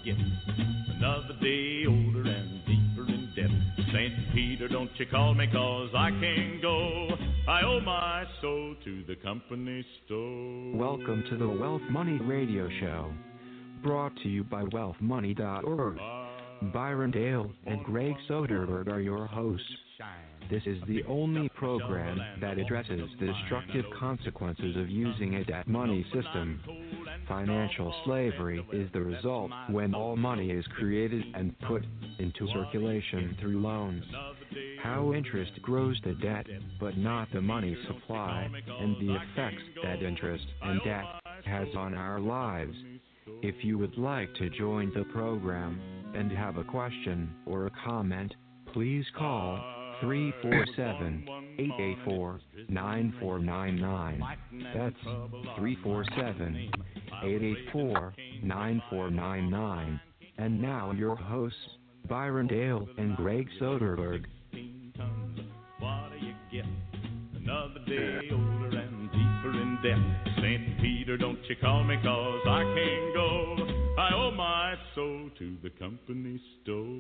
get? Another day older and deeper in debt. St. Peter, don't you call me 'cause I can't go. I owe my soul to the company store. Welcome to the Wealth Money Radio Show, brought to you by wealthmoney.org. Byron Dale and Greg Soderberg are your hosts. This is the only program that addresses the destructive consequences of using a debt money system. Financial slavery is the result when all money is created and put into circulation through loans. How interest grows the debt, but not the money supply, and the effects that interest and debt has on our lives. If you would like to join the program and have a question or a comment, please call 347-884-9499. That's 347-884-9499. And now your hosts, Byron Dale and Greg Soderberg. What do you get? Another day older and deeper in debt. St. Peter, don't you call me 'cause I can't go. I owe my soul to the company store.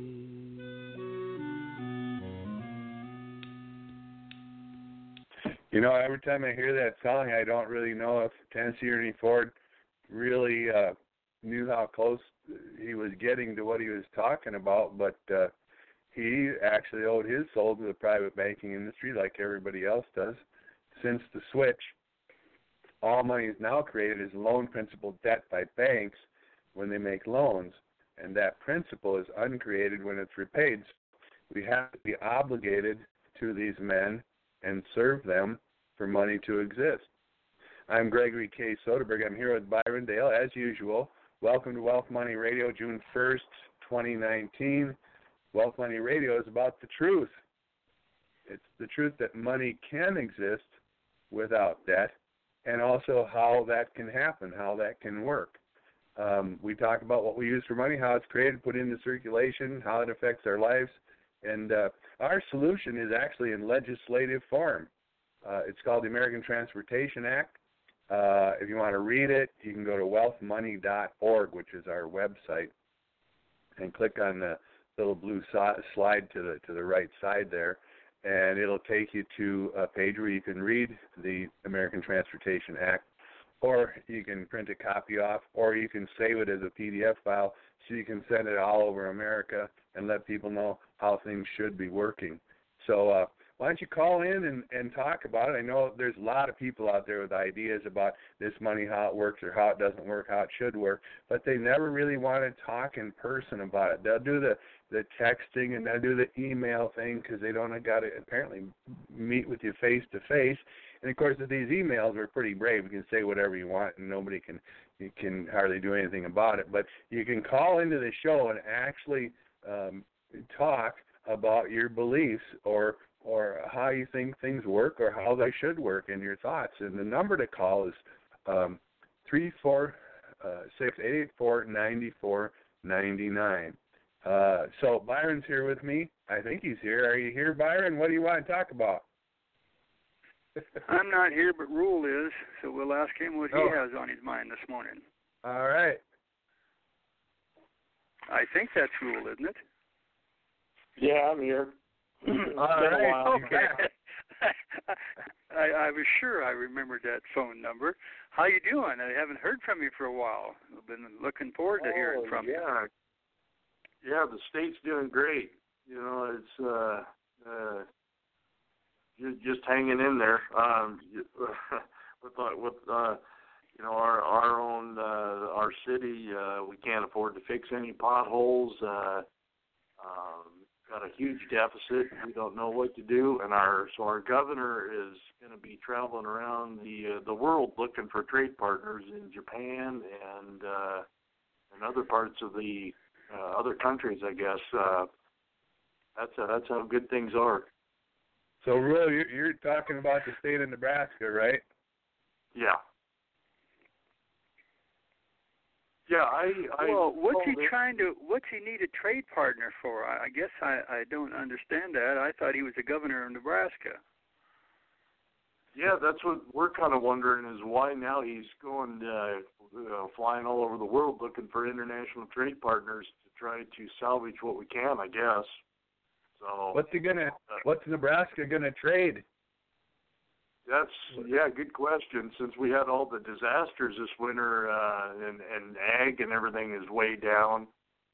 You know, every time I hear that song, I don't really know if Tennessee Ernie Ford really knew how close he was getting to what he was talking about, but he actually owed his soul to the private banking industry like everybody else does. Since the switch, all money is now created as loan principal debt by banks when they make loans, and that principal is uncreated when it's repaid. We have to be obligated to these men and serve them for money to exist. I'm Gregory K. Soderberg. I'm here with Byron Dale, as usual. Welcome to Wealth Money Radio, June 1st, 2019. Wealth Money Radio is about the truth. It's the truth that money can exist without debt, and also how that can happen, how that can work. We talk about what we use for money, how it's created, put into circulation, how it affects our lives, and our solution is actually in legislative form. It's called the American Transportation Act. If you want to read it, you can go to wealthmoney.org, which is our website, and click on the little blue slide to the right side there, and it'll take you to a page where you can read the American Transportation Act, or you can print a copy off, or you can save it as a PDF file so you can send it all over America and let people know how things should be working. So why don't you call in and talk about it? I know there's a lot of people out there with ideas about this money, how it works or how it doesn't work, how it should work, but they never really want to talk in person about it. They'll do the texting and they'll do the email thing because they don't got to apparently meet with you face to face. And of course, these emails are pretty brave. You can say whatever you want, and nobody can hardly do anything about it. But you can call into the show and actually talk about your beliefs or how you think things work or how they should work and your thoughts. And the number to call is 346-884-9499. So Byron's here with me. I think he's here. Are you here, Byron? What do you want to talk about? I'm not here, but Rule is, so we'll ask him what he has on his mind this morning. All right. I think that's Rule, isn't it? Yeah, I'm here. All right. Okay. I was sure I remembered that phone number. How you doing? I haven't heard from you for a while. I've been looking forward to hearing from you. Yeah, the state's doing great. You know, it's just hanging in there. With you know, our own our city, we can't afford to fix any potholes. Got a huge deficit. We don't know what to do, and our governor is going to be traveling around the world looking for trade partners in Japan and other parts of the other countries. I guess that's how good things are. So, really, you're talking about the state of Nebraska, right? Yeah. Yeah, well, what's he need a trade partner for? I guess I don't understand that. I thought he was the governor of Nebraska. Yeah, that's what we're kind of wondering is why now he's going flying all over the world looking for international trade partners to try to salvage what we can, I guess. So what's Nebraska gonna trade? That's good question. Since we had all the disasters this winter and ag and everything is way down.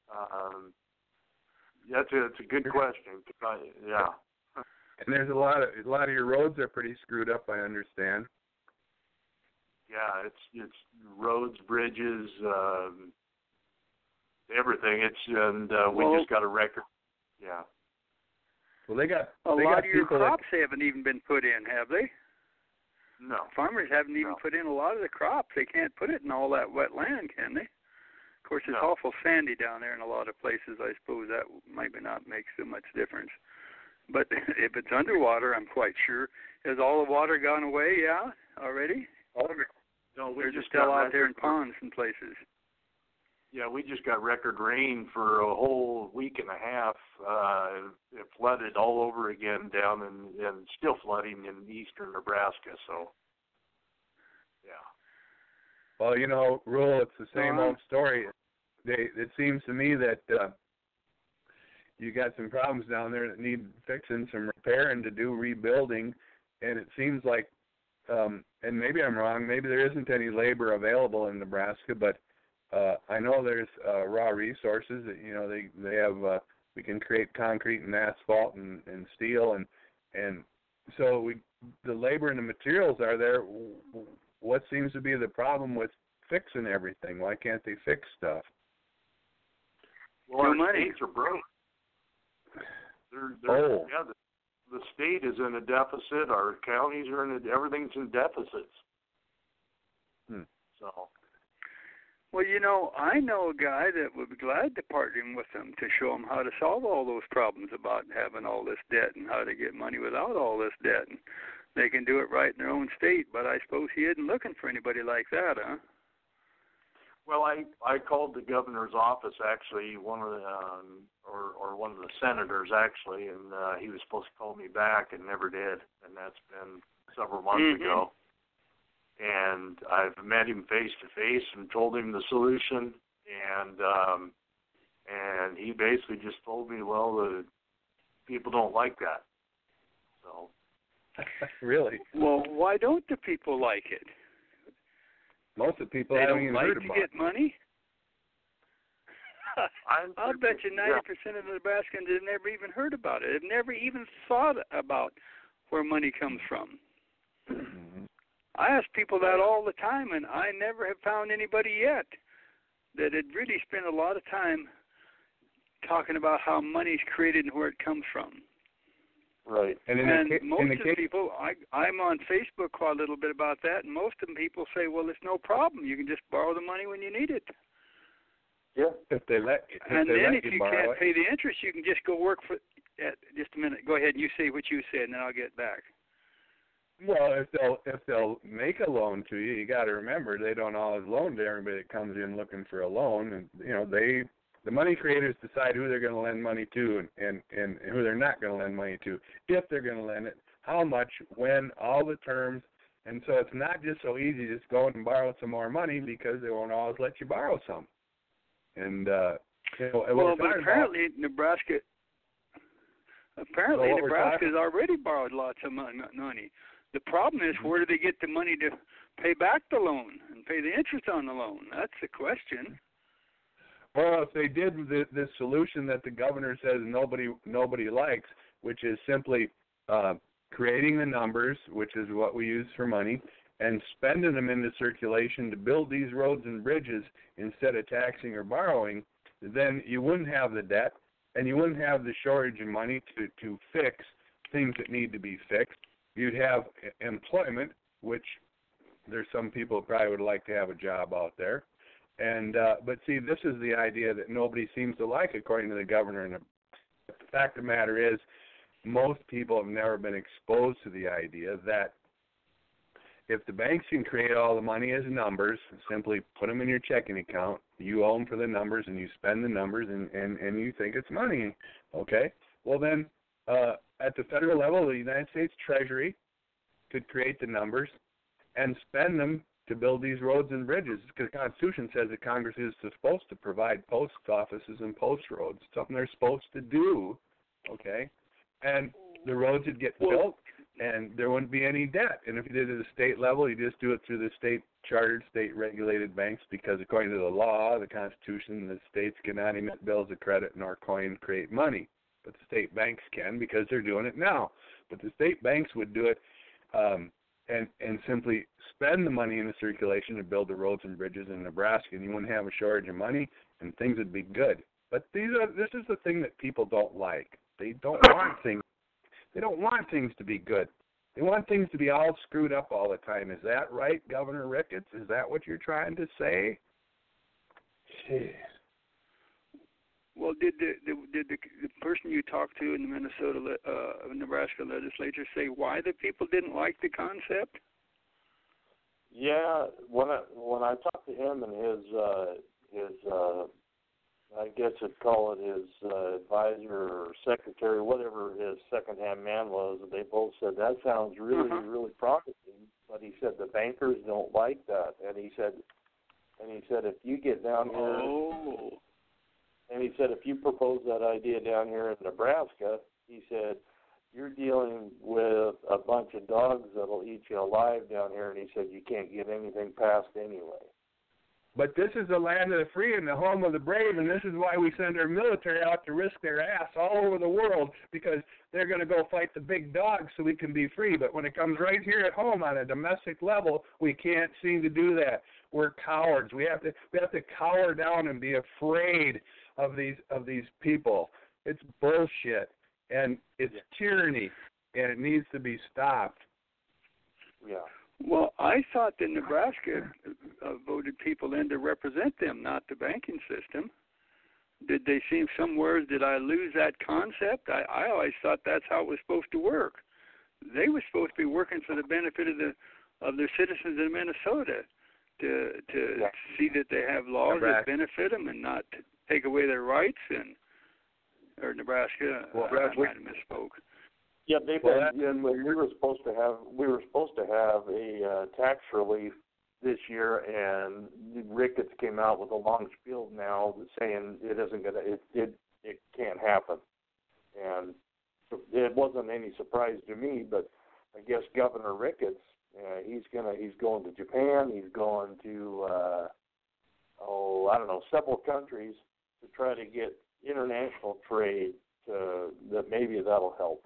It's a good question. Yeah. And there's a lot of your roads are pretty screwed up, I understand. Yeah, it's roads, bridges, everything. We just got a record. Yeah. Well, they got a lot of your crops haven't even been put in, have they? No. Farmers haven't even put in a lot of the crops. They can't put it in all that wet land, can they? Of course, it's awful sandy down there in a lot of places. I suppose that might not make so much difference. But if it's underwater, I'm quite sure. Has all the water gone away, already? No, They're just still out there in ponds and places. Yeah, we just got record rain for a whole week and a half. It flooded all over again down and still flooding in eastern Nebraska, so, yeah. Well, Rule, it's the same old story. It seems to me that you got some problems down there that need fixing, some repairing to do, rebuilding, and it seems like, and maybe I'm wrong, maybe there isn't any labor available in Nebraska, but I know there's raw resources that, they have, we can create concrete and asphalt and steel, and so the labor and the materials are there. What seems to be the problem with fixing everything? Why can't they fix stuff? Well, our states are broke. The state is in a deficit. Our counties are everything's in deficits. So. Well, I know a guy that would be glad to partner with them to show them how to solve all those problems about having all this debt and how to get money without all this debt. And they can do it right in their own state, but I suppose he isn't looking for anybody like that, huh? Well, I called the governor's office, actually, one of the senators, actually, and he was supposed to call me back and never did, and that's been several months ago. And I've met him face to face and told him the solution, and he basically just told me, well, the people don't like that. So. Really? Well, why don't the people like it? Most of the people haven't even heard about it. They don't like to get money? I'll bet you 90% of the Nebraskans have never even heard about it. They've never even thought about where money comes from. I ask people that all the time, and I never have found anybody yet that had really spent a lot of time talking about how money's created and where it comes from. Right. And most of the people, I'm on Facebook quite a little bit about that, and most of them people say, well, it's no problem. You can just borrow the money when you need it. Yeah. If they let you can't pay the interest, you can just go work for just a minute. Go ahead and you say what you said, and then I'll get back. Well, if they'll make a loan to you, you got to remember they don't always loan to everybody that comes in looking for a loan, and the money creators decide who they're going to lend money to and who they're not going to lend money to, if they're going to lend it, how much, when, all the terms, and so it's not just so easy to just go and borrow some more money because they won't always let you borrow some. And apparently Nebraska has already borrowed lots of money. The problem is, where do they get the money to pay back the loan and pay the interest on the loan? That's the question. Well, if they did the solution that the governor says nobody likes, which is simply creating the numbers, which is what we use for money, and spending them into circulation to build these roads and bridges instead of taxing or borrowing, then you wouldn't have the debt, and you wouldn't have the shortage of money to fix things that need to be fixed. You'd have employment, which there's some people who probably would like to have a job out there. And but see, this is the idea that nobody seems to like, according to the governor. And the fact of the matter is, most people have never been exposed to the idea that if the banks can create all the money as numbers, simply put them in your checking account, you owe them for the numbers, and you spend the numbers, and you think it's money, okay? Well, then, at the federal level, the United States Treasury could create the numbers and spend them to build these roads and bridges, because the Constitution says that Congress is supposed to provide post offices and post roads, something they're supposed to do, okay? And the roads would get built, and there wouldn't be any debt. And if you did it at the state level, you just do it through the state-chartered, state-regulated banks, because according to the law, the Constitution, the states cannot emit bills of credit nor create money. But the state banks can, because they're doing it now. But the state banks would do it and simply spend the money in the circulation to build the roads and bridges in Nebraska, and you wouldn't have a shortage of money, and things would be good. But this is the thing that people don't like. They don't want things. They don't want things to be good. They want things to be all screwed up all the time. Is that right, Governor Ricketts? Is that what you're trying to say? Jeez. Well, did the person you talked to in the Nebraska legislature say why the people didn't like the concept? Yeah, when I talked to him and his I guess I'd call it his advisor or secretary, whatever his second-hand man was, they both said that sounds really, really promising. But he said the bankers don't like that, and he said if you get down here, and he said if you propose that idea down here in Nebraska, he said you're dealing with a bunch of dogs that'll eat you alive down here, and he said you can't get anything passed anyway. But this is the land of the free and the home of the brave, and this is why we send our military out to risk their ass all over the world, because they're going to go fight the big dogs so we can be free. But when it comes right here at home on a domestic level, we can't seem to do that. We're cowards. We have to cower down and be afraid of these people. It's bullshit, and it's tyranny, and it needs to be stopped. Yeah. Well, I thought that Nebraska voted people in to represent them, not the banking system. Did they seem somewhere? Did I lose that concept? I always thought that's how it was supposed to work. They were supposed to be working for the benefit of their citizens in Minnesota to see that they have laws that benefit them and not take away their rights. Or Nebraska, I might have misspoke. Yeah, we were supposed to have a tax relief this year, and Ricketts came out with a long spiel now saying it can't happen, and it wasn't any surprise to me. But I guess Governor Ricketts, he's going to Japan, he's going to several countries to try to get international trade that maybe that'll help.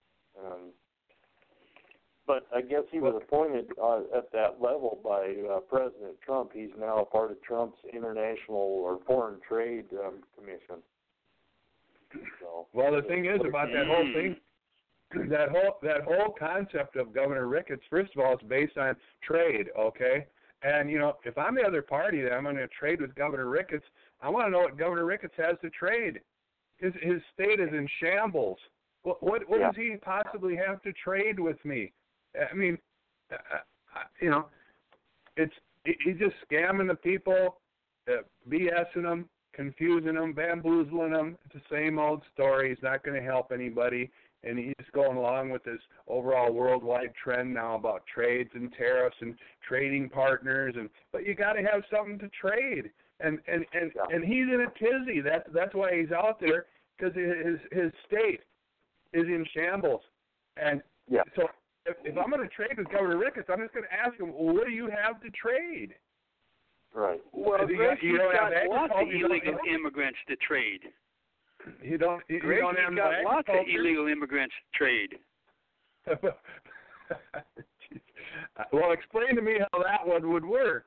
But I guess he was appointed at that level by President Trump. He's now a part of Trump's international or foreign trade commission. So, well, the thing is about that whole thing, that whole concept of Governor Ricketts, first of all, it's based on trade, okay? And, if I'm the other party that I'm going to trade with Governor Ricketts, I want to know what Governor Ricketts has to trade. His state is in shambles. What does he possibly have to trade with me? I mean, he's just scamming the people, BSing them, confusing them, bamboozling them. It's the same old story. He's not going to help anybody, and he's going along with this overall worldwide trend now about trades and tariffs and trading partners. But you got to have something to trade, and he's in a tizzy. That's why he's out there, because his state is in shambles. And so if I'm going to trade with Governor Ricketts, I'm just going to ask him, well, what do you have to trade? Right. Well, Greg, you've got lots of illegal immigrants to trade. You don't have lots of illegal immigrants to trade. Well, explain to me how that one would work.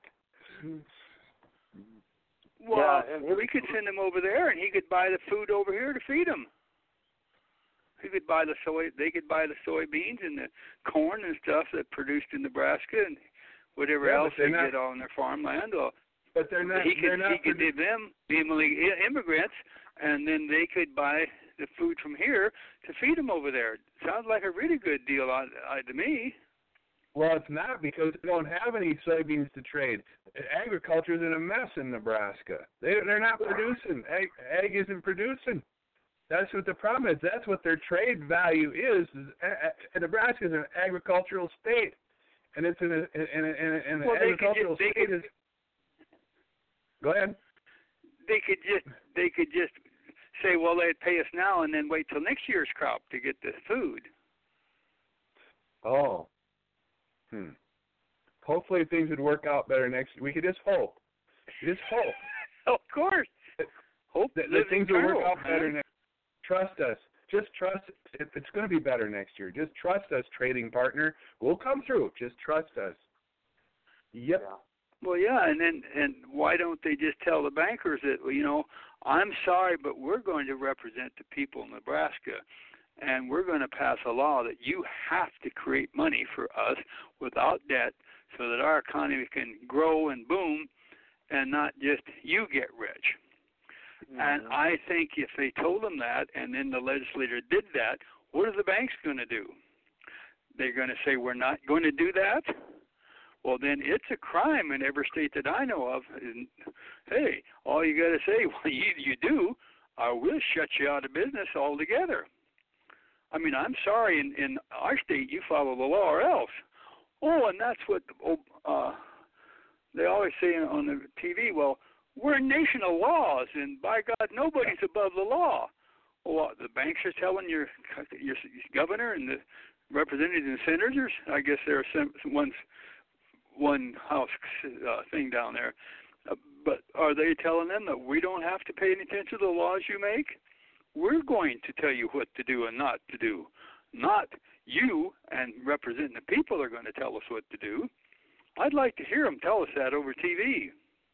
Well, we could send him over there, and he could buy the food over here to feed them. He could buy the soy. They could buy the soybeans and the corn and stuff that produced in Nebraska and whatever else they get on their farmland. But they're not. He could give them the immigrants, and then they could buy the food from here to feed them over there. Sounds like a really good deal to me. Well, it's not, because they don't have any soybeans to trade. Agriculture is in a mess in Nebraska. They're not producing. Ag isn't producing. That's what the problem is. That's what their trade value is. Nebraska is an agricultural state, and it's an agricultural state. Go ahead. They could just say, well, they'd pay us now, and then wait till next year's crop to get the food. Oh. Hopefully things would work out better next year. We could just hope. Just hope. Of course. Hope that things will work out better next year. Trust us. Just trust. It's going to be better next year. Just trust us, trading partner. We'll come through. Just trust us. Yep. Yeah. Well, yeah, and why don't they just tell the bankers that, well, you know, I'm sorry, but we're going to represent the people of Nebraska, and we're going to pass a law that you have to create money for us without debt so that our economy can grow and boom and not just you get rich. Mm-hmm. And I think if they told them that and then the legislature did that, what are the banks going to do? They're going to say, we're not going to do that? Well, then it's a crime in every state that I know of. And, hey, all you got to say, well, you do, or we'll shut you out of business altogether. I mean, I'm sorry, in our state, you follow the law or else. Oh, and that's what they always say on the TV, well, we're a nation of laws, and by God, nobody's above the law. Well, the banks are telling your governor and the representatives and senators, I guess there are one house thing down there, but are they telling them that we don't have to pay any attention to the laws you make? We're going to tell you what to do and not to do. Not you and representing the people are going to tell us what to do. I'd like to hear them tell us that over TV.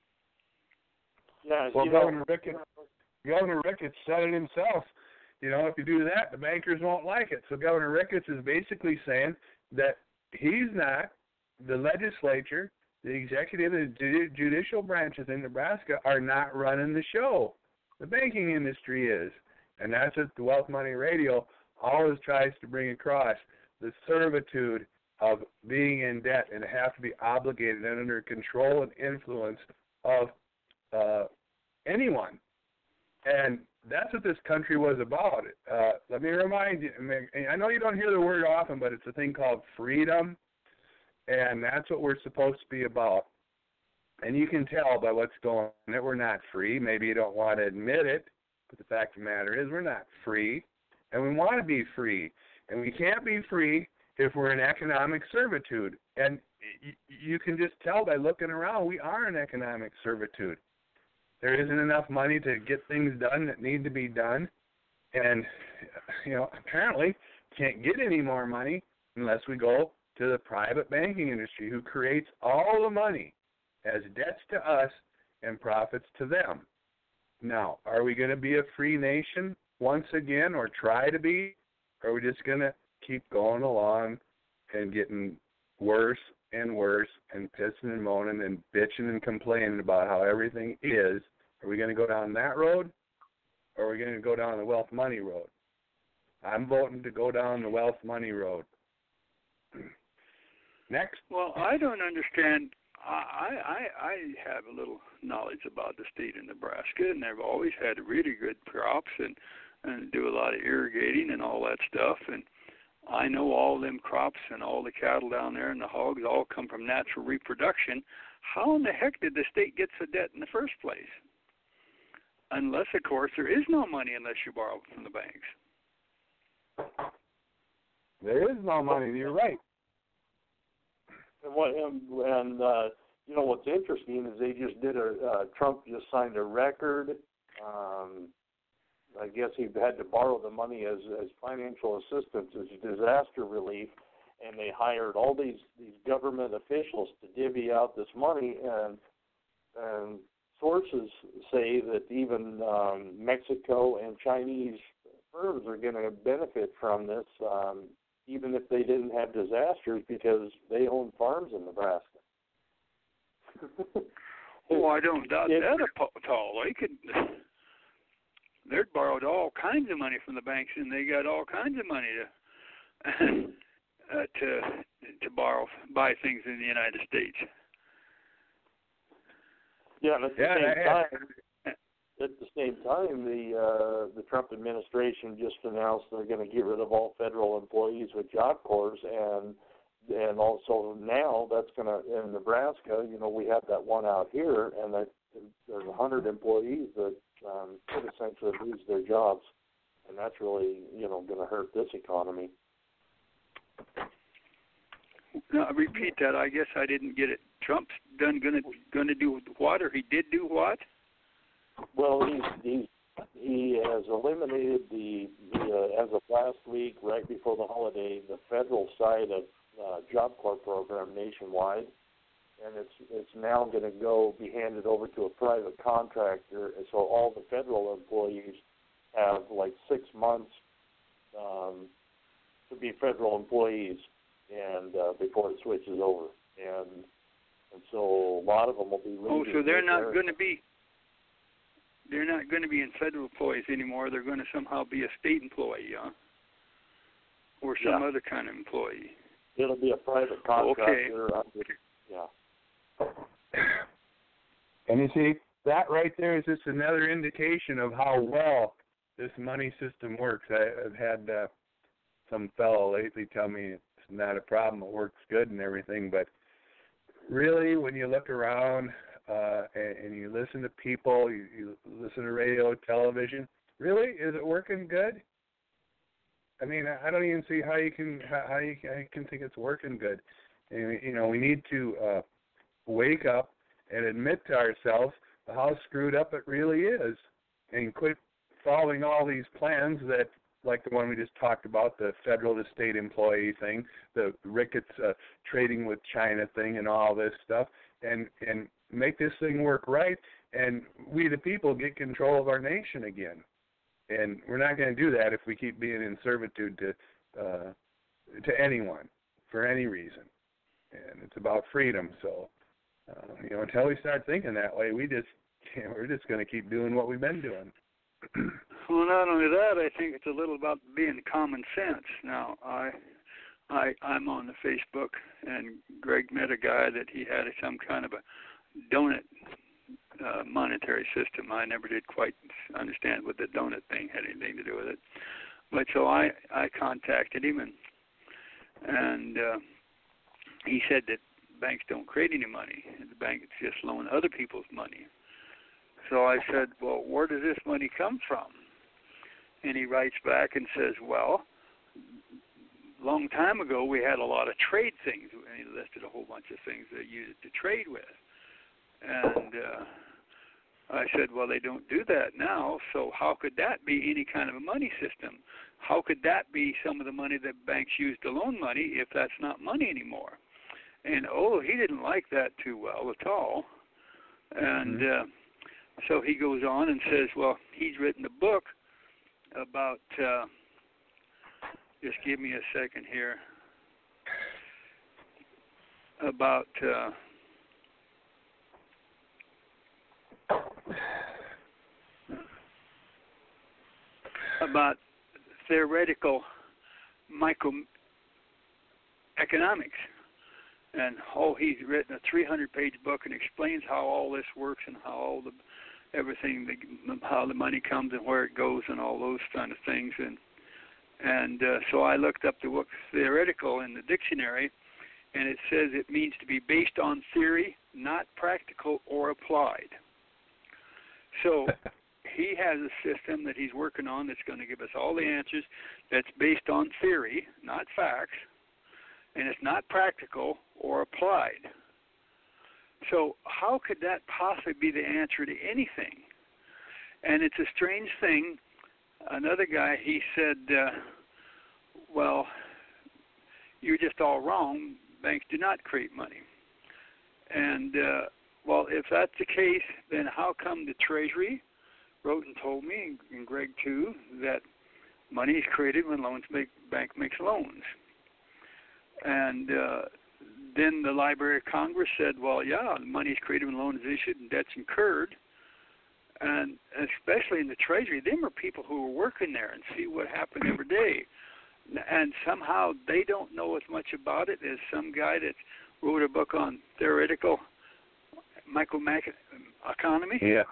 Yeah, well, Governor Ricketts said it himself. You know, if you do that, the bankers won't like it. So Governor Ricketts is basically saying that he's not, the legislature, the executive, the judicial branches in Nebraska are not running the show. The banking industry is. And that's what the Wealth Money Radio always tries to bring across, the servitude of being in debt and have to be obligated and under control and influence of anyone. And that's what this country was about. Let me remind you, I know you don't hear the word often, but it's a thing called freedom, and that's what we're supposed to be about. And you can tell by what's going on that we're not free. Maybe you don't want to admit it, but the fact of the matter is we're not free, and we want to be free. And we can't be free if we're in economic servitude. And you can just tell by looking around, we are in economic servitude. There isn't enough money to get things done that need to be done. And, you know, apparently can't get any more money unless we go to the private banking industry, who creates all the money as debts to us and profits to them. Now, are we going to be a free nation once again, or try to be? Or are we just going to keep going along and getting worse and worse and pissing and moaning and bitching and complaining about how everything is? Are we going to go down that road, or are we going to go down the wealth money road? I'm voting to go down the wealth money road. Next. Well, I don't understand. I have a little knowledge about the state of Nebraska, and they've always had really good crops and do a lot of irrigating and all that stuff. And I know all them crops and all the cattle down there and the hogs all come from natural reproduction. How in the heck did the state get so debt in the first place? Unless, of course, there is no money unless you borrow from the banks. There is no money. You're right. And you know what's interesting is they just did Trump just signed a record. I guess he had to borrow the money as financial assistance, as disaster relief, and they hired all these government officials to divvy out this money. And sources say that even Mexico and Chinese firms are going to benefit from this, even if they didn't have disasters, because they own farms in Nebraska. Oh, I don't doubt that at all. They'd borrowed all kinds of money from the banks, and they got all kinds of money to buy things in the United States. Yeah, and at the same time, at the same time, the Trump administration just announced they're going to get rid of all federal employees with Job Corps, and also now that's going to, in Nebraska, we have that one out here, and there's 100 employees that could essentially lose their jobs, and that's really, going to hurt this economy. No, repeat that. I guess I didn't get it. Trump's going to do what, or he did do what? Well, he has eliminated as of last week, right before the holiday, the federal side of Job Corps program nationwide, and it's now going to be handed over to a private contractor, and so all the federal employees have like 6 months to be federal employees, and before it switches over, and so a lot of them will be leaving. Oh, so they're not going to be. They're not going to be in federal employees anymore. They're going to somehow be a state employee, huh? Or some other kind of employee. It'll be a private contractor. Okay. Yeah. And you see, that right there is just another indication of how well this money system works. I've had some fellow lately tell me it's not a problem, it works good and everything, but really when you look around and you listen to people, you listen to radio, television, really, is it working good? I mean, I don't even see how you can think it's working good. And, we need to wake up and admit to ourselves how screwed up it really is, and quit following all these plans that, like the one we just talked about, the federal to state employee thing, the Ricketts trading with China thing, and all this stuff, and make this thing work right, and we the people get control of our nation again. And we're not going to do that if we keep being in servitude to anyone for any reason. And it's about freedom. So, until we start thinking that way, we're just going to keep doing what we've been doing. Well, not only that, I think it's a little about being common sense. Now, I'm on the Facebook, and Greg met a guy that he had some kind of a donut monetary system. I never did quite understand what the donut thing had anything to do with it. But so I contacted him, and he said that banks don't create any money. The banks just loan other people's money. So I said, well, where does this money come from? And he writes back and says, well, long time ago we had a lot of trade things. And he listed a whole bunch of things they used to trade with. And I said, well, they don't do that now, so how could that be any kind of a money system? How could that be some of the money that banks use to loan money if that's not money anymore? And, he didn't like that too well at all. And so he goes on and says, well, he's written a book about, just give me a second here, about theoretical microeconomics. And he's written a 300-page book and explains how all this works and how how the money comes and where it goes and all those kind of things. And so I looked up the word theoretical in the dictionary, and it says it means to be based on theory, not practical or applied. So he has a system that he's working on that's going to give us all the answers that's based on theory, not facts, and it's not practical or applied. So how could that possibly be the answer to anything? And it's a strange thing. Another guy, he said, well, you're just all wrong. Banks do not create money. And, well, if that's the case, then how come the Treasury wrote and told me, and Greg too, that money is created when bank makes loans? And then the Library of Congress said, well, yeah, the money is created when loan is issued and debt's incurred. And especially in the Treasury, them are people who are working there and see what happened every day. And somehow they don't know as much about it as some guy that wrote a book on theoretical microeconomy. Yeah.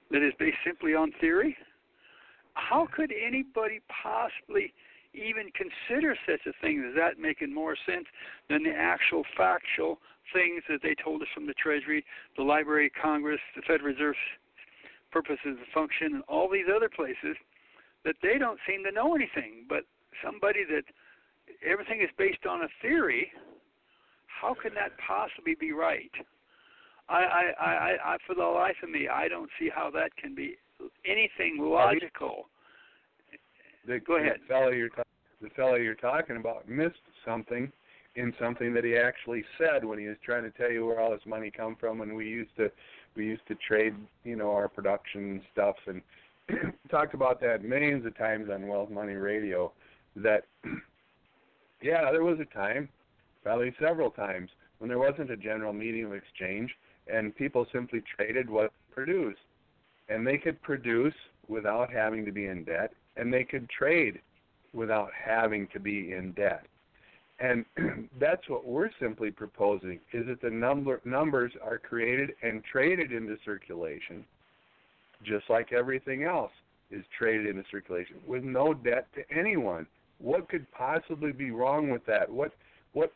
that is based simply on theory? How could anybody possibly even consider such a thing? Is that making more sense than the actual factual things that they told us from the Treasury, the Library of Congress, the Federal Reserve's purposes and function, and all these other places that they don't seem to know anything? But somebody that everything is based on a theory, how can that possibly be right? I for the life of me, I don't see how that can be anything logical. Go ahead. The fellow you're talking about missed something in something that he actually said when he was trying to tell you where all this money come from, and we used to trade, our production stuff, and talked about that millions of times on Wealth Money Radio. That there was a time, probably several times, when there wasn't a general medium of exchange, and people simply traded what they produced. And they could produce without having to be in debt, and they could trade without having to be in debt. And that's what we're simply proposing, is that the numbers are created and traded into circulation, just like everything else is traded into circulation, with no debt to anyone. What could possibly be wrong with that? The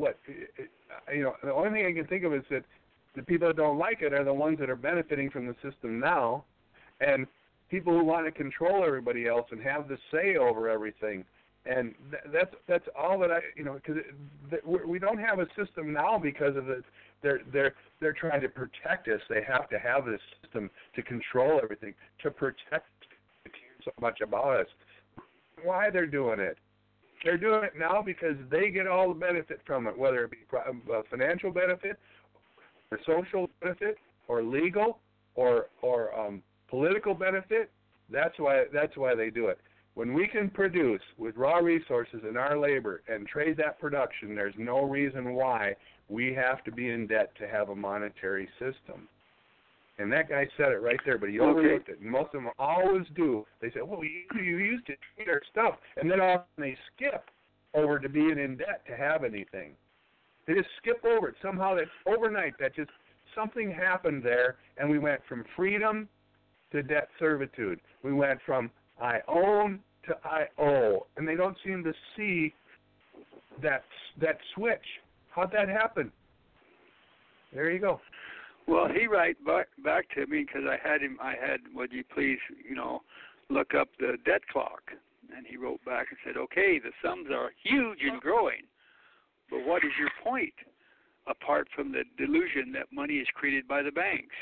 only thing I can think of is that the people that don't like it are the ones that are benefiting from the system now, and people who want to control everybody else and have the say over everything. And that's all that because we don't have a system now because of it. They're trying to protect us. They have to have this system to control everything, to protect so much about us. Why they're doing it? They're doing it now because they get all the benefit from it, whether it be financial benefit, or social benefit, or legal, or political benefit. That's why they do it. When we can produce with raw resources and our labor and trade that production, there's no reason why we have to be in debt to have a monetary system. And that guy said it right there, but he overlooked it. And most of them always do. They say, well, you used to trade our stuff. And then often they skip over to being in debt to have anything. They just skip over it. Somehow that's overnight. That just something happened there, and we went from freedom to debt servitude. We went from I own to I owe, and they don't seem to see that switch. How'd that happen? There you go. Well, he wrote back to me because I had, would you please, look up the debt clock? And he wrote back and said, okay, the sums are huge and growing, but what is your point, apart from the delusion that money is created by the banks?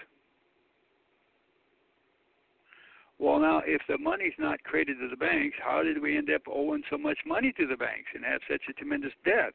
Well, now, if the money's not created to the banks, how did we end up owing so much money to the banks and have such a tremendous debt?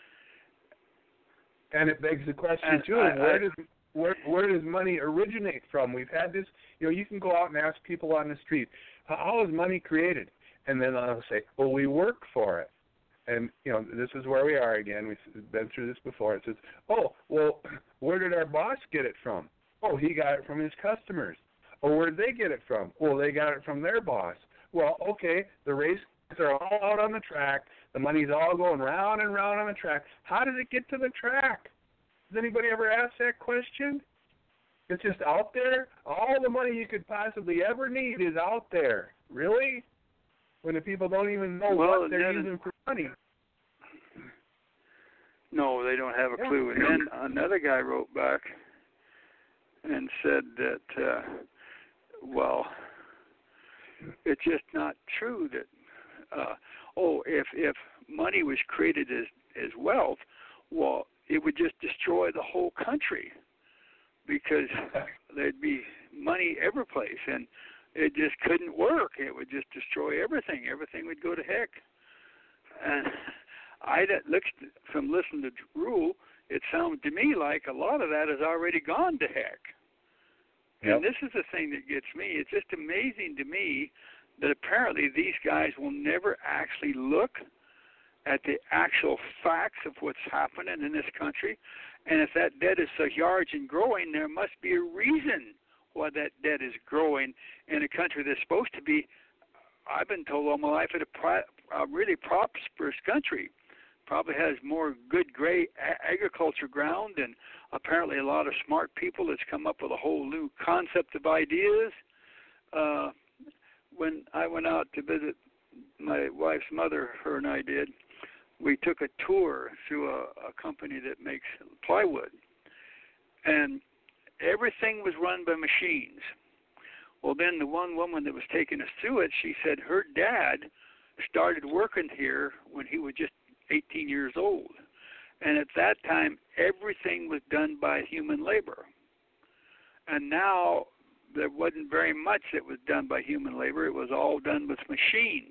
And it begs the question, too, where does money originate from? We've had this, you can go out and ask people on the street, how is money created? And then I'll say, well, we work for it. And, this is where we are again. We've been through this before. It says, oh, well, where did our boss get it from? Oh, he got it from his customers. Or where did they get it from? Well, they got it from their boss. Well, okay, the race are all out on the track. The money's all going round and round on the track. How did it get to the track? Does anybody ever ask that question? It's just out there? All the money you could possibly ever need is out there. Really? When the people don't even know what they're using for money. No, they don't have a clue. And then another guy wrote back and said that, it's just not true that, if money was created as wealth, well, it would just destroy the whole country because there'd be money every place, and it just couldn't work. It would just destroy everything. Everything would go to heck. And from listening to Rule, it sounded to me like a lot of that has already gone to heck. Yep. And this is the thing that gets me. It's just amazing to me that apparently these guys will never actually look at the actual facts of what's happening in this country. And if that debt is so large and growing, there must be a reason why that debt is growing in a country that's supposed to be, I've been told all my life, a really prosperous country. Probably has more good, great agriculture ground and apparently a lot of smart people that's come up with a whole new concept of ideas. When I went out to visit my wife's mother, her and I did, we took a tour through a company that makes plywood. And everything was run by machines. Well, then the one woman that was taking us through it, she said her dad started working here when he was just 18 years old. And at that time, everything was done by human labor. And now there wasn't very much that was done by human labor. It was all done with machines.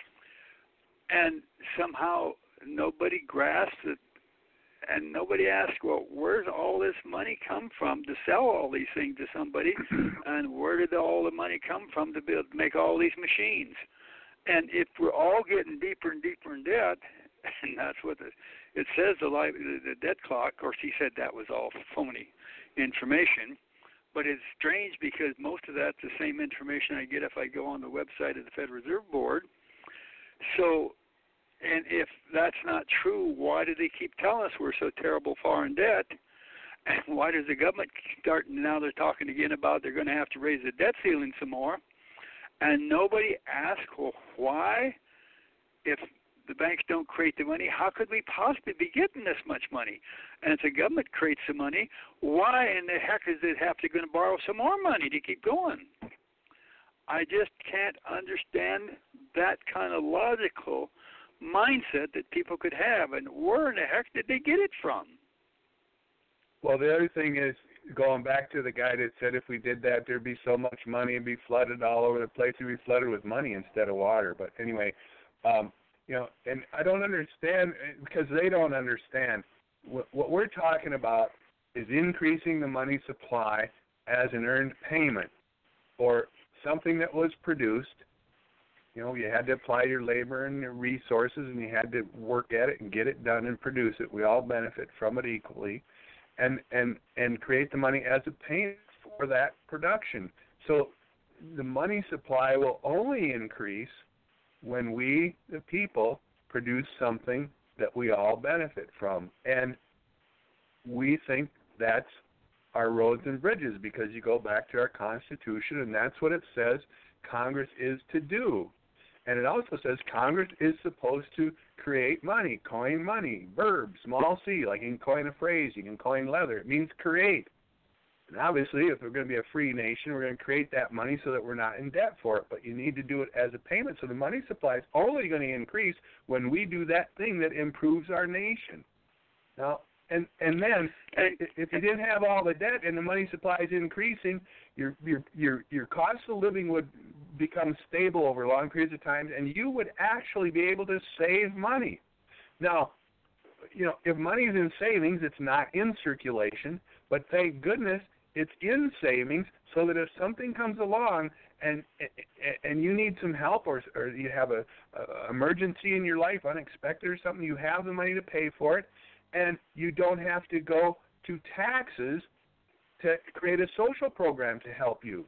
And somehow nobody grasped it, and nobody asked, well, where's all this money come from to sell all these things to somebody, and where did all the money come from to make all these machines? And if we're all getting deeper and deeper in debt, and that's what it says, the debt clock, of course, he said that was all phony information, but it's strange because most of that's the same information I get if I go on the website of the Federal Reserve Board. So, and if that's not true, why do they keep telling us we're so terrible far in debt? And why does the government start, now they're talking again about they're going to have to raise the debt ceiling some more? And nobody asks, well, why? If the banks don't create the money, how could we possibly be getting this much money? And if the government creates the money, why in the heck is it have to going to borrow some more money to keep going? I just can't understand that kind of logical mindset that people could have, and where in the heck did they get it from? Well, the other thing is, going back to the guy that said if we did that, there'd be so much money, it'd be flooded all over the place, it'd be flooded with money instead of water. But anyway, and I don't understand, because they don't understand. What we're talking about is increasing the money supply as an earned payment for something that was produced. You had to apply your labor and your resources, and you had to work at it and get it done and produce it. We all benefit from it equally, and create the money as a payment for that production. So the money supply will only increase when we, the people, produce something that we all benefit from. And we think that's our roads and bridges, because you go back to our Constitution, and that's what it says Congress is to do. And it also says Congress is supposed to create money, coin money, verb, small c, like you can coin a phrase, you can coin leather. It means create. And obviously, if we're going to be a free nation, we're going to create that money so that we're not in debt for it. But you need to do it as a payment. So the money supply is only going to increase when we do that thing that improves our nation. Now, and then if you didn't have all the debt and the money supply is increasing, your cost of living would become stable over long periods of time, and you would actually be able to save money. Now, if money is in savings, it's not in circulation, but thank goodness it's in savings, so that if something comes along and you need some help, or you have a emergency in your life, unexpected or something, you have the money to pay for it, and you don't have to go to taxes to create a social program to help you.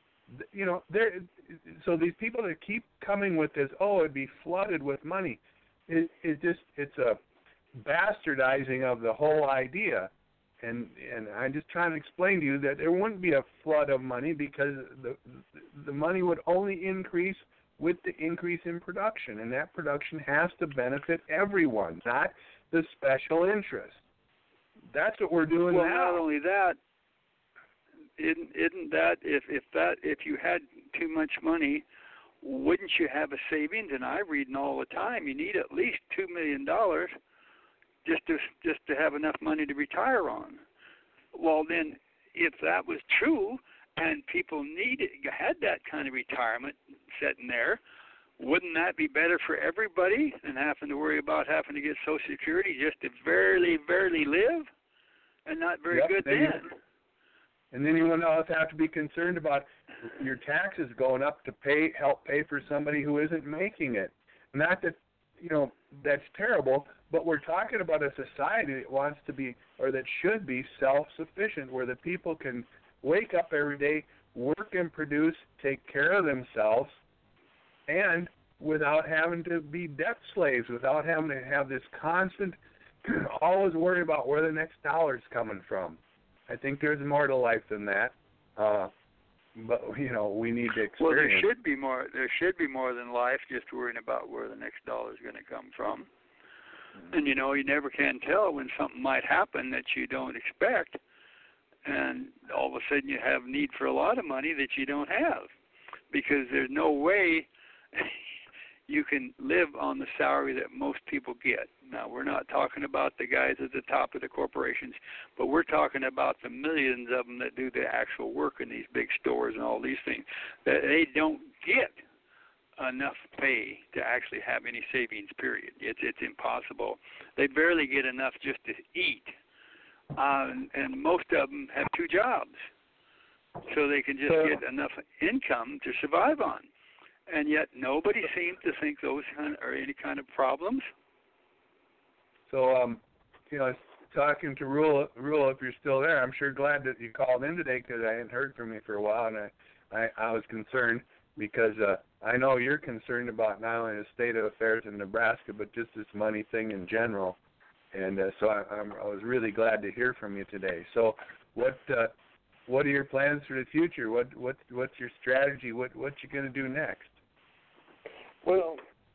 So these people that keep coming with this, it'd be flooded with money, it's a bastardizing of the whole idea. And I'm just trying to explain to you that there wouldn't be a flood of money, because the money would only increase with the increase in production, and that production has to benefit everyone, not the special interest. That's what we're doing now. Well, not only that, isn't that if you had too much money, wouldn't you have a savings? And I read all the time, you need at least $2 million just to have enough money to retire on. Well, then, if that was true and people had that kind of retirement sitting there, wouldn't that be better for everybody than having to worry about having to get Social Security just to barely live, and not very good then? And then you wouldn't also have to be concerned about your taxes going up to help pay for somebody who isn't making it. Not that, that's terrible, but we're talking about a society that wants to be, or that should be, self-sufficient, where the people can wake up every day, work and produce, take care of themselves, and without having to be debt slaves, without having to have this constant always worry about where the next dollar's coming from. I think there's more to life than that. But we need to experience. Well, there should be more. There should be more than life just worrying about where the next dollar is going to come from. And you never can tell when something might happen that you don't expect, and all of a sudden you have need for a lot of money that you don't have, because there's no way you can live on the salary that most people get. Now, we're not talking about the guys at the top of the corporations, but we're talking about the millions of them that do the actual work in these big stores and all these things, that they don't get enough pay to actually have any savings, period. It's impossible. They barely get enough just to eat, and most of them have two jobs, so they can just get enough income to survive on. And yet nobody seems to think those are any kind of problems. So, talking to Rula, if you're still there, I'm sure glad that you called in today, because I hadn't heard from you for a while, and I was concerned because I know you're concerned about not only the state of affairs in Nebraska, but just this money thing in general. And so I was really glad to hear from you today. So what are your plans for the future? What's your strategy? What you going to do next? Well,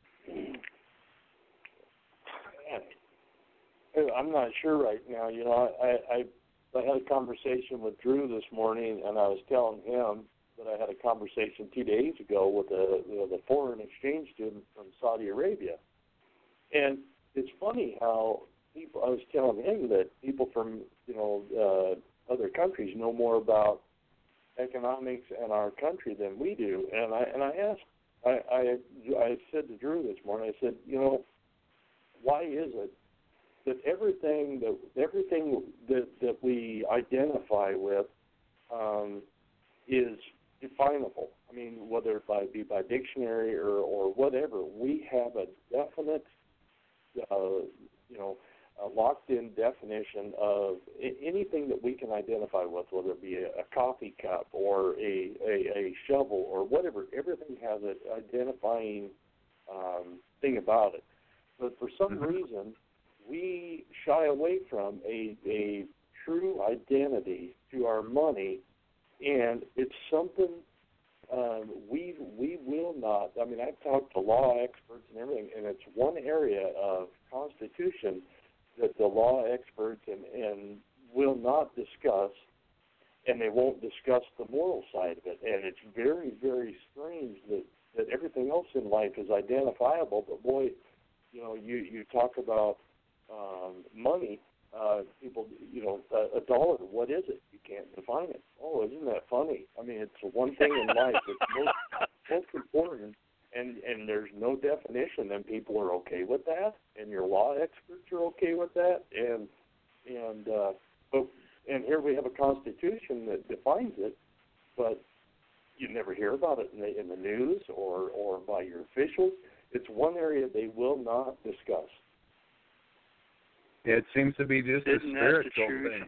I'm not sure right now. I had a conversation with Drew this morning, and I was telling him that I had a conversation 2 days ago with the foreign exchange student from Saudi Arabia. And it's funny how I was telling him that people from other countries know more about economics in our country than we do. And I asked. I said to Drew this morning, I said, why is it that everything that we identify with is definable? I mean, whether it be by dictionary or whatever, we have a definite, a locked-in definition of anything that we can identify with, whether it be a coffee cup or a shovel or whatever. Everything has an identifying thing about it. But for some reason, we shy away from a true identity to our money, and it's something we will not. I mean, I've talked to law experts and everything, and it's one area of Constitution that the law experts and will not discuss, and they won't discuss the moral side of it. And it's very, very strange that everything else in life is identifiable, but boy, you talk about money, people, a dollar, what is it? You can't define it. Oh, isn't that funny? I mean, it's the one thing in life that's most important, and there's no definition, and people are okay with that, and your law experts are okay with that, and here we have a Constitution that defines it, but you never hear about it in the news or by your officials. It's one area they will not discuss. It seems to be just a spiritual thing.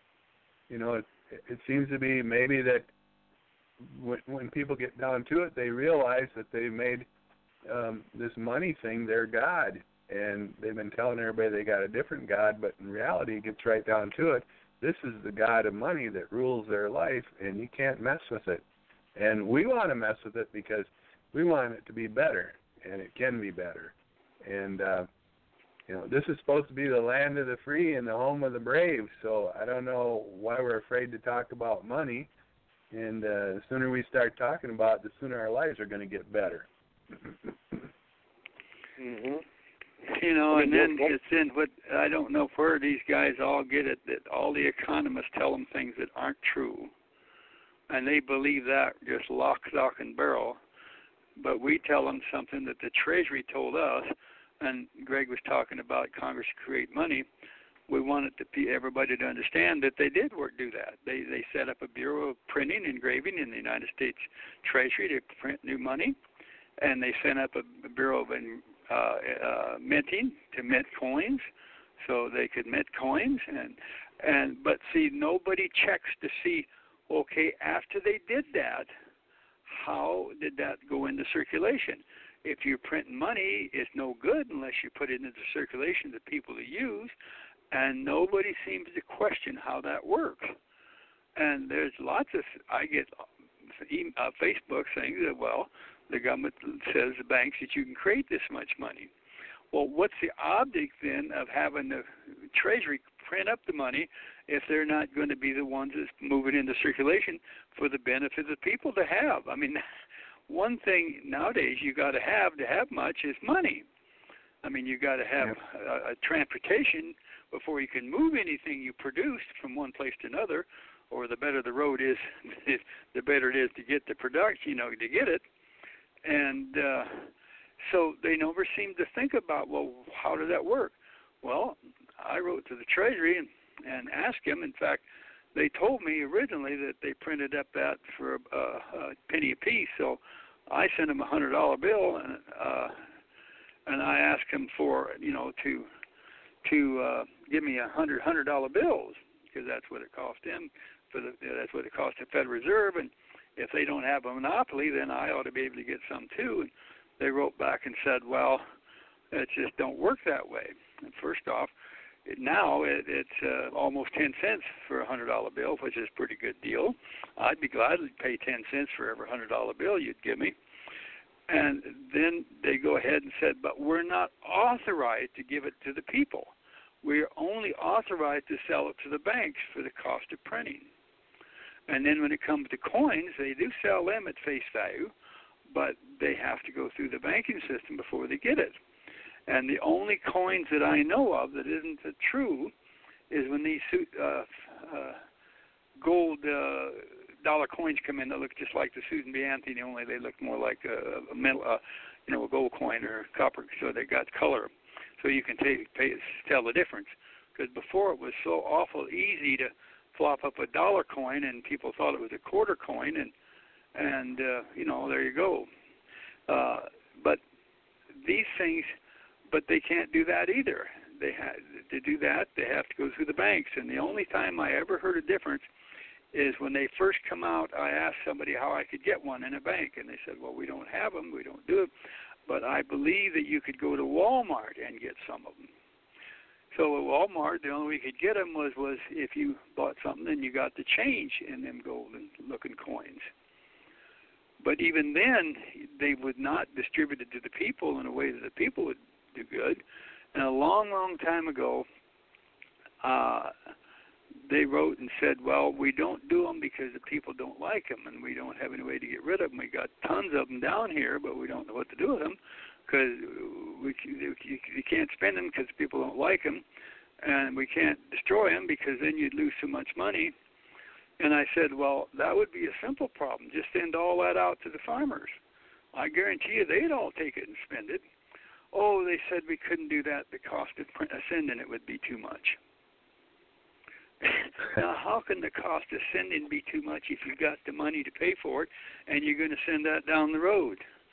It seems to be maybe that when people get down to it, they realize that they made this money thing their God, and they've been telling everybody they got a different God, but in reality, it gets right down to it. This is the God of money that rules their life, and you can't mess with it. And we want to mess with it because we want it to be better, and it can be better. And this is supposed to be the land of the free and the home of the brave, so I don't know why we're afraid to talk about money. And the sooner we start talking about it, the sooner our lives are going to get better. Mm-hmm. And then it's in what I don't know where these guys all get it, that all the economists tell them things that aren't true, and they believe that just lock, stock, and barrel. But we tell them something that the Treasury told us, and Greg was talking about Congress create money. We wanted everybody to understand that they did do that. They set up a Bureau of Printing and Engraving in the United States Treasury to print new money, and they set up a Bureau of Minting to mint coins, so they could mint coins. But see, nobody checks to see, okay, after they did that, how did that go into circulation? if you're printing money, it's no good unless you put it into circulation to people to use, and nobody seems to question how that works. And there's lots of, I get Facebook saying that, well, the government says the banks that you can create this much money. Well, what's the object then of having the Treasury print up the money if they're not going to be the ones that's moving into circulation for the benefit of the people to have? I mean, one thing nowadays you got to have much is money. I mean, you got to have a transportation before you can move anything you produced from one place to another, or the better the road is, the better it is to get the product, to get it. And so they never seem to think about, well, how does that work? Well, I wrote to the Treasury and asked them. In fact, they told me originally that they printed up that for a penny a piece. So I sent them a $100 bill, and I asked them for, to give me $100 bills, because that's what it cost them. That's what it cost the Federal Reserve, and if they don't have a monopoly, then I ought to be able to get some too. And they wrote back and said, well, it just don't work that way. And first off, now it's almost 10 cents for a $100 bill, which is a pretty good deal. I'd be glad to pay 10 cents for every $100 bill you'd give me. And then they go ahead and said, but we're not authorized to give it to the people. We're only authorized to sell it to the banks for the cost of printing. And then when it comes to coins, they do sell them at face value, but they have to go through the banking system before they get it. And the only coins that I know of that isn't true is when these gold dollar coins come in that look just like the Susan B. Anthony, only they look more like a metal, a gold coin or copper, so they got color. So you can tell the difference. Because before it was so awful easy to flop up a dollar coin, and people thought it was a quarter coin, and there you go. But these things, but they can't do that either. To do that, they have to go through the banks. And the only time I ever heard a difference is when they first come out. I asked somebody how I could get one in a bank, and they said, well, we don't have them, we don't do it. But I believe that you could go to Walmart and get some of them. So at Walmart, the only way you could get them was if you bought something and you got the change in them golden-looking coins. But even then, they would not distribute it to the people in a way that the people would do good. And a long, long time ago, they wrote and said, well, we don't do them because the people don't like them, and we don't have any way to get rid of them. We got tons of them down here, but we don't know what to do with them because you can't spend them because people don't like them, and we can't destroy them because then you'd lose so much money. And I said, well, that would be a simple problem. Just send all that out to the farmers. I guarantee you they'd all take it and spend it. Oh, they said we couldn't do that. The cost of sending it would be too much. Now, how can the cost of sending be too much if you've got the money to pay for it and you're going to send that down the road?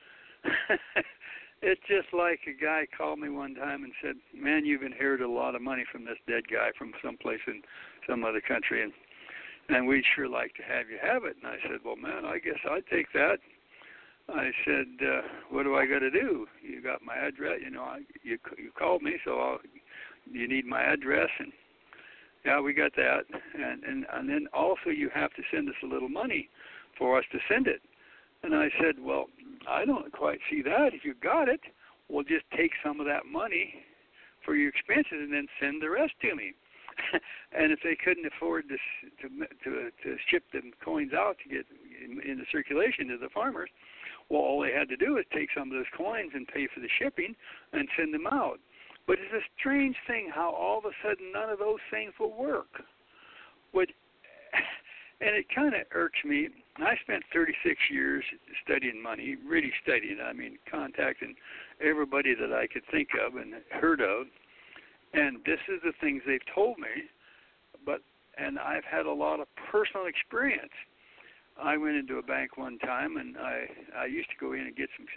It's just like a guy called me one time and said, man, you've inherited a lot of money from this dead guy from someplace in some other country, and we'd sure like to have you have it. And I said, well, man, I guess I'd take that. I said, what do I got to do? You got my address. You called me, so you need my address. And yeah, we got that. And then also you have to send us a little money for us to send it. And I said, well, I don't quite see that. If you got it, we'll just take some of that money for your expenses and then send the rest to me. And if they couldn't afford to ship the coins out to get into circulation to the farmers, well, all they had to do is take some of those coins and pay for the shipping and send them out. But it's a strange thing how all of a sudden none of those things will work. And it kind of irks me. I spent 36 years studying money, really studying, contacting everybody that I could think of and heard of. And this is the things they've told me, and I've had a lot of personal experience. I went into a bank one time, and I used to go in and get some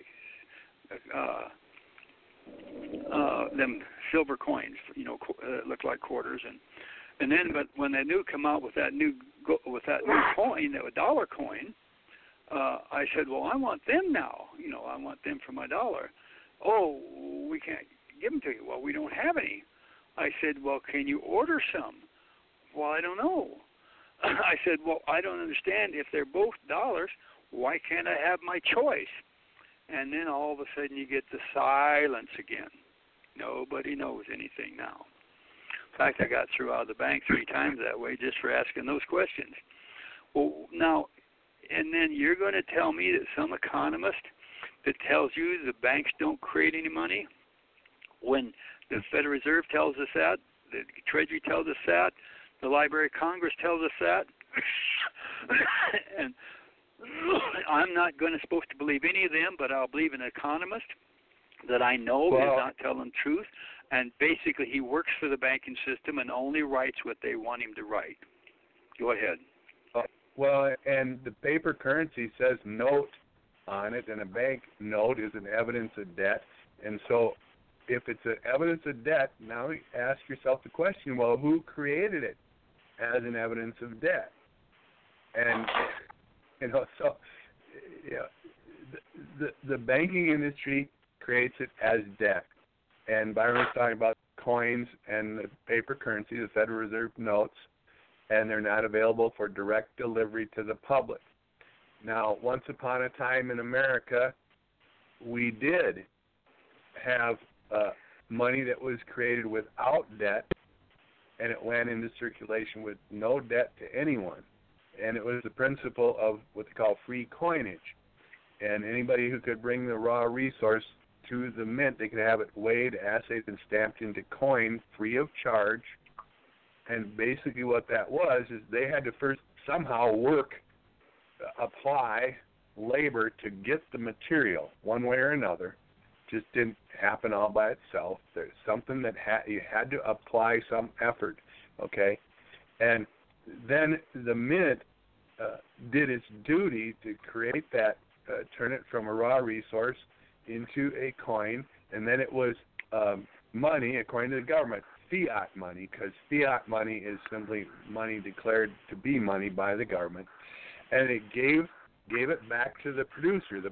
them silver coins, look like quarters, and then but when they come out with that new coin, that dollar coin, I said, well, I want them now. I want them for my dollar. Oh, we can't give them to you. Well, we don't have any. I said, well, can you order some? Well, I don't know. I said, well, I don't understand. If they're both dollars, why can't I have my choice? And then all of a sudden you get the silence again. Nobody knows anything now. In fact, I got through out of the bank 3 times that way just for asking those questions. Well, now, and then you're going to tell me that some economist that tells you the banks don't create any money when the Federal Reserve tells us that, the Treasury tells us that, the Library of Congress tells us that, and I'm not supposed to believe any of them, but I'll believe an economist that I know is not telling the truth, and basically he works for the banking system and only writes what they want him to write. Go ahead. Well, and the paper currency says note on it, and a bank note is an evidence of debt. And so if it's an evidence of debt, now you ask yourself the question, well, who created it as an evidence of debt? And, so the banking industry creates it as debt. And Byron was talking about coins and the paper currency, the Federal Reserve notes, and they're not available for direct delivery to the public. Now, once upon a time in America, we did have money that was created without debt, and it went into circulation with no debt to anyone. And it was the principle of what they call free coinage. And anybody who could bring the raw resource to the mint, they could have it weighed, assayed, and stamped into coin free of charge. And basically what that was is they had to first somehow apply labor to get the material one way or another. Just didn't happen all by itself. There's something that you had to apply some effort, okay? And then the mint did its duty to create that, turn it from a raw resource into a coin, and then it was money, according to the government, fiat money, because fiat money is simply money declared to be money by the government, and it gave it back to the producer,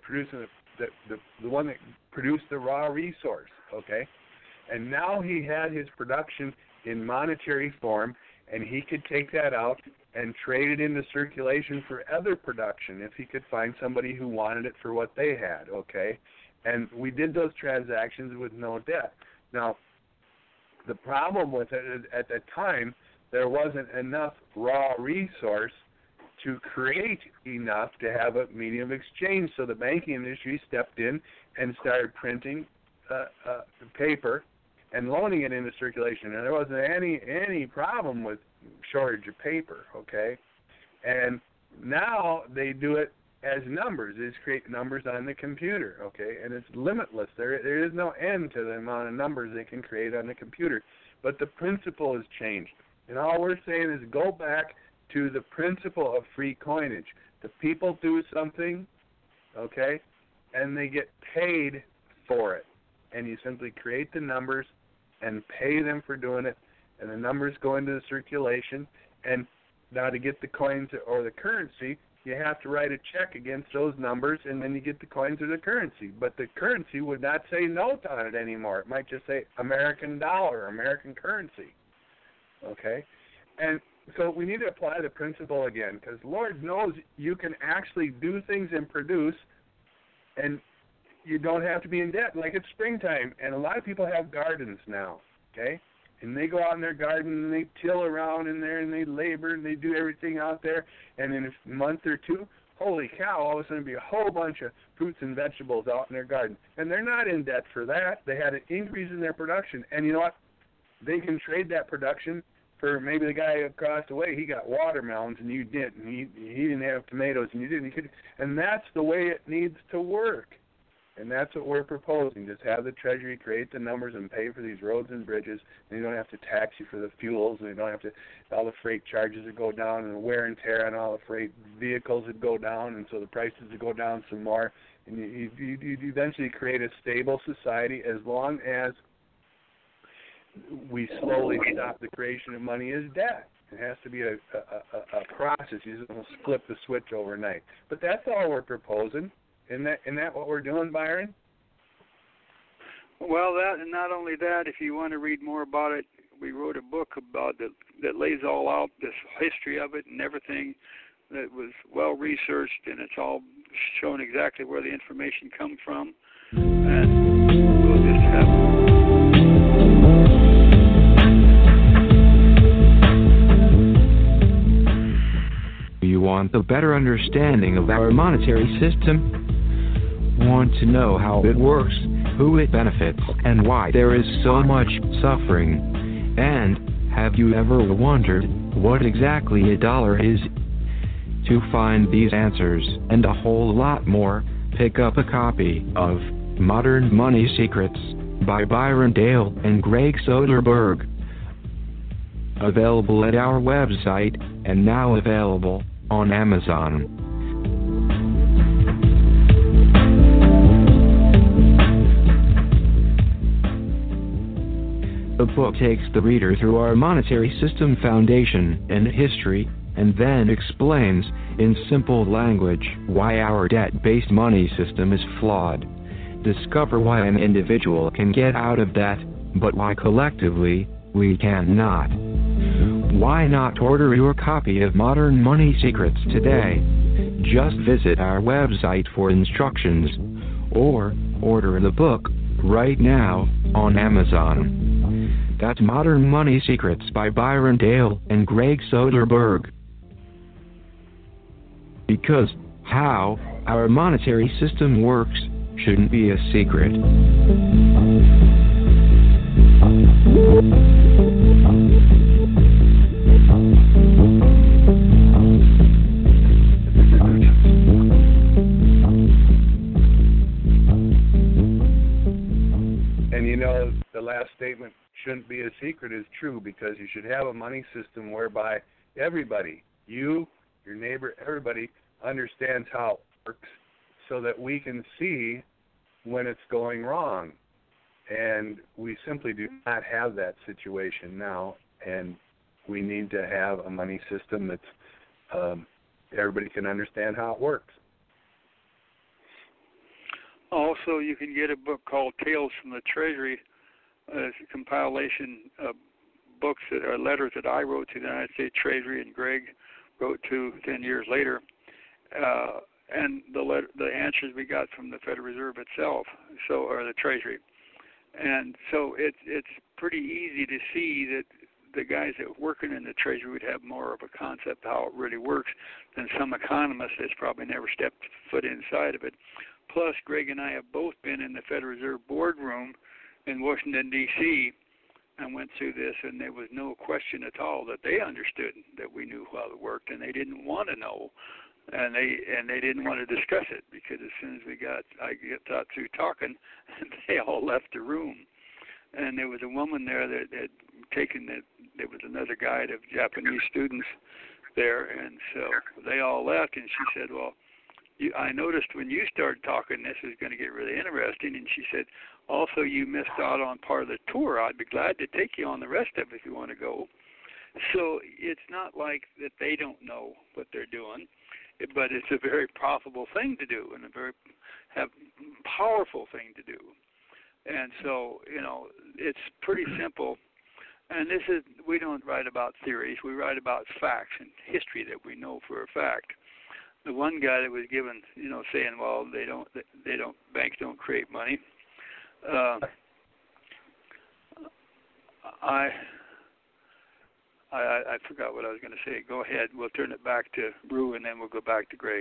the one that produced the raw resource, okay? And now he had his production in monetary form, and he could take that out and trade it into circulation for other production if he could find somebody who wanted it for what they had, okay? And we did those transactions with no debt. Now, the problem with it, at the time, there wasn't enough raw resource to create enough to have a medium of exchange. So the banking industry stepped in and started printing paper and loaning it into circulation. And there wasn't any problem with shortage of paper, okay? And now they do it as numbers. They just create numbers on the computer, okay? And it's limitless. There is no end to the amount of numbers they can create on the computer. But the principle has changed. And all we're saying is go back to the principle of free coinage. The people do something, okay, and they get paid for it. And you simply create the numbers and pay them for doing it, and the numbers go into the circulation. And now to get the coins or the currency, you have to write a check against those numbers, and then you get the coins or the currency. But the currency would not say note on it anymore. It might just say American dollar, American currency, okay? And so we need to apply the principle again, because Lord knows you can actually do things and produce, and you don't have to be in debt. Like it's springtime, and a lot of people have gardens now, okay? And they go out in their garden, and they till around in there, and they labor, and they do everything out there, and in a month or two, holy cow, all of a sudden be a whole bunch of fruits and vegetables out in their garden. And they're not in debt for that. They had an increase in their production. And you know what? They can trade that production for maybe the guy across the way, he got watermelons and you didn't. And he didn't have tomatoes and you didn't. And that's the way it needs to work. And that's what we're proposing. Just have the Treasury create the numbers and pay for these roads and bridges. And you don't have to tax you for the fuels. And you don't have to, all the freight charges would go down, and the wear and tear on all the freight vehicles would go down, and so the prices would go down some more. And you eventually create a stable society as long as we slowly stop the creation of money as debt. It has to be a process. You just don't flip the switch overnight. But that's all we're proposing. Isn't that what we're doing, Byron? Well, that, and not only that, if you want to read more about it, we wrote a book about that lays all out, this history of it and everything, that was well researched, and it's all shown exactly where the information comes from. And we'll just have. You want a better understanding of our monetary system? Want to know how it works, who it benefits, and why there is so much suffering? And have you ever wondered what exactly a dollar is? To find these answers and a whole lot more, pick up a copy of Modern Money Secrets by Byron Dale and Greg Soderberg. Available at our website and now available on Amazon. The book takes the reader through our monetary system foundation and history, and then explains, in simple language, why our debt-based money system is flawed. Discover why an individual can get out of debt, but why collectively we cannot. Why not order your copy of Modern Money Secrets today? Just visit our website for instructions, or order the book right now on Amazon. That's Modern Money Secrets by Byron Dale and Greg Soderberg. Because how our monetary system works shouldn't be a secret. And you know, the last statement, shouldn't be a secret, is true, because you should have a money system whereby everybody, you, your neighbor, everybody understands how it works, so that we can see when it's going wrong. And we simply do not have that situation now, and we need to have a money system that's everybody can understand how it works. Also, you can get a book called Tales from the Treasury. It's a compilation of books that are letters that I wrote to the United States Treasury and Greg wrote to 10 years later, and the answers we got from the Federal Reserve itself, or the Treasury. And so it's pretty easy to see that the guys that are working in the Treasury would have more of a concept of how it really works than some economist that's probably never stepped foot inside of it. Plus, Greg and I have both been in the Federal Reserve boardroom in Washington, D.C., and went through this, and there was no question at all that they understood that we knew how it worked, and they didn't want to know, and they didn't want to discuss it, because as soon as I got through talking, they all left the room. And there was a woman there that had taken it. There was another guide of Japanese students there, and so they all left, and she said, well, I noticed when you started talking, this is going to get really interesting. And she said, also, you missed out on part of the tour. I'd be glad to take you on the rest of it if you want to go. So it's not like that they don't know what they're doing, but it's a very profitable thing to do and a very powerful thing to do. And so, it's pretty simple. And we don't write about theories. We write about facts and history that we know for a fact. The one guy that was given, saying, well, banks don't create money. I forgot what I was going to say. Go ahead. We'll turn it back to Rue, and then we'll go back to Greg.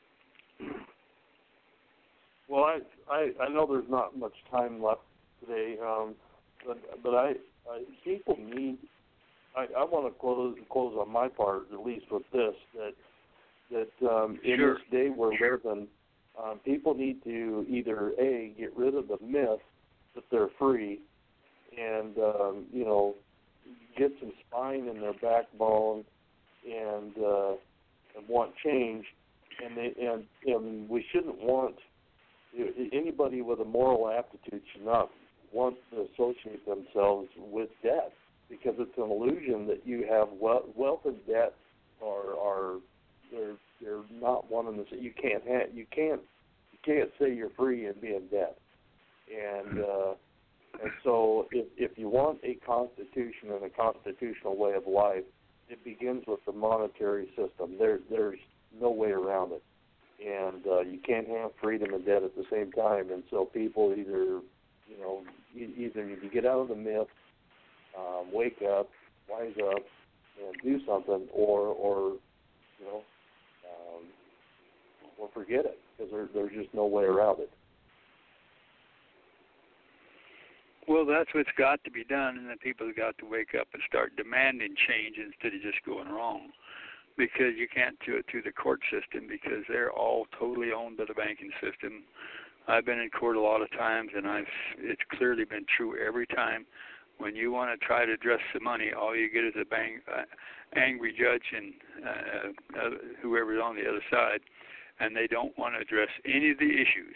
Well, I know there's not much time left today, but people need. I want to close on my part, at least with this, that in Sure. this day we're living, people need to either get rid of the myth that they're free, and get some spine in their backbone, and want change, and we shouldn't want anybody with a moral aptitude should not want to associate themselves with debt, because it's an illusion that you have wealth and debt are they're not one and the same. You can't say you're free and be in debt. And so if you want a constitution and a constitutional way of life, it begins with the monetary system. There's no way around it. And you can't have freedom and debt at the same time. And so people either need to get out of the myth, wake up, wise up, and do something, or forget it, because there's just no way around it. Well, that's what's got to be done, and the people have got to wake up and start demanding change instead of just going wrong. Because you can't do it through the court system, because they're all totally owned by the banking system. I've been in court a lot of times, and it's clearly been true every time. When you want to try to address the money, all you get is a angry judge and whoever's on the other side, and they don't want to address any of the issues.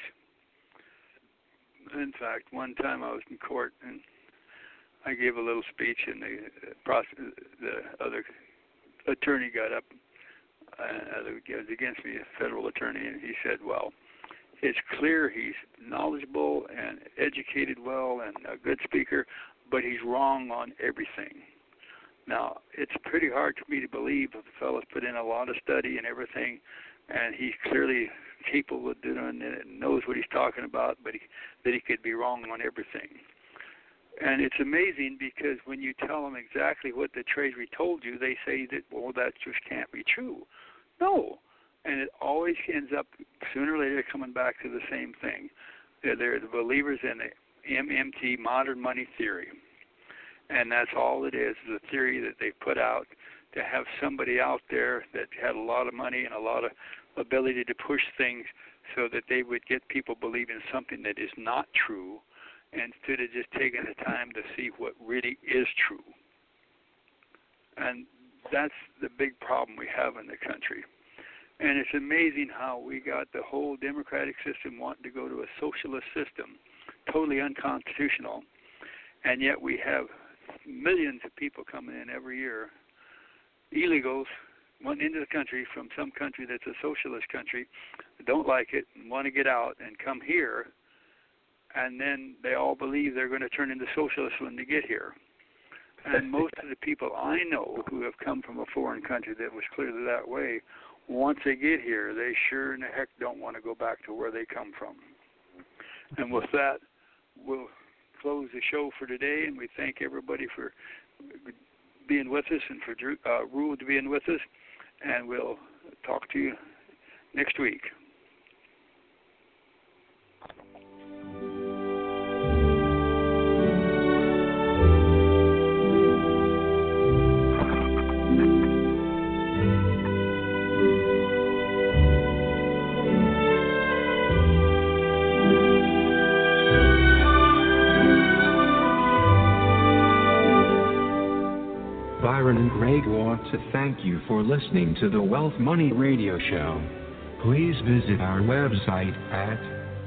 In fact, one time I was in court, and I gave a little speech, and the other attorney got up, it was against me, a federal attorney, and he said, well, it's clear he's knowledgeable and educated well and a good speaker, but he's wrong on everything. Now, it's pretty hard for me to believe that the fellow's put in a lot of study and everything, and he's clearly capable of doing it and knows what he's talking about, but that he could be wrong on everything. And it's amazing, because when you tell them exactly what the Treasury told you, they say that, well, that just can't be true. No. And it always ends up, sooner or later, coming back to the same thing. They're the believers in the MMT, modern money theory. And that's all it is a theory that they put out to have somebody out there that had a lot of money and a lot of ability to push things so that they would get people believing something that is not true, instead of just taking the time to see what really is true. And that's the big problem we have in the country. And it's amazing how we got the whole democratic system wanting to go to a socialist system, totally unconstitutional, and yet we have millions of people coming in every year, illegals, wanting into the country from some country that's a socialist country, don't like it and want to get out and come here, and then they all believe they're going to turn into socialists when they get here. And most of the people I know who have come from a foreign country that was clearly that way, once they get here, they sure in the heck don't want to go back to where they come from. And with that, we'll close the show for today, and we thank everybody for being with us and for Rule to being with us, and we'll talk to you next week. Byron and Greg want to thank you for listening to the Wealth Money Radio Show. Please visit our website at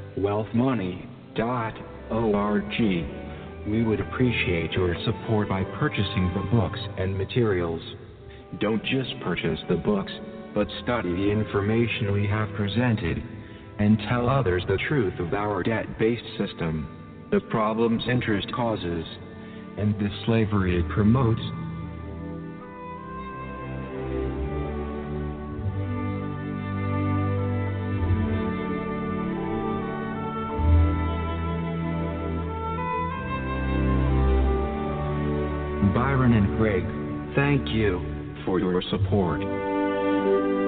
wealthmoney.org. We would appreciate your support by purchasing the books and materials. Don't just purchase the books, but study the information we have presented, and tell others the truth of our debt-based system, the problems interest causes, and the slavery it promotes. Byron and Greg, thank you for your support.